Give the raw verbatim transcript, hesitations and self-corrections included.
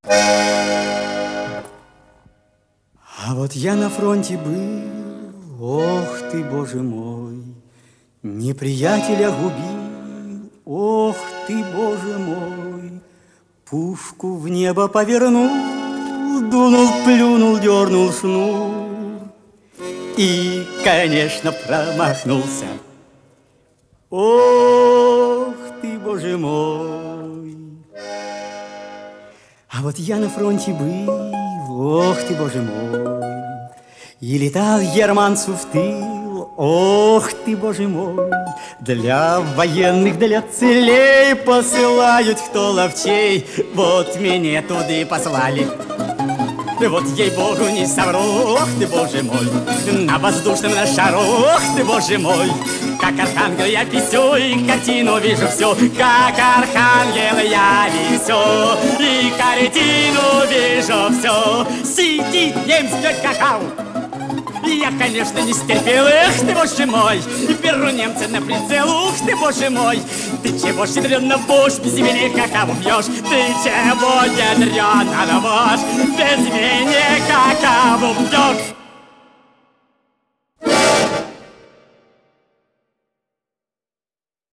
А вот я на фронте был, ох ты, боже мой, неприятеля губил, ох ты, боже мой. Пушку в небо повернул, дунул, плюнул, дернул шнур и, конечно, промахнулся. Ох ты, боже мой. А вот я на фронте был, ох ты, боже мой, и летал германцу в тыл, ох ты, боже мой. Для военных, для целей посылают кто ловчей, вот меня туда и послали. Вот ей-богу не совру, ох ты, боже мой, на воздушном на шару, ох ты, боже мой. Как архангел я писю и картину вижу всю, как архангел я висю и картину вижу всю. Сидит немец пьет какао. Я, конечно, не стерпел, эх ты, боже мой, беру немца на прицел, ух ты, боже мой. Ты чего щедренно будешь, без меня какао пьешь? Ты чего ядрёно рвёшь, без меня какао пьешь?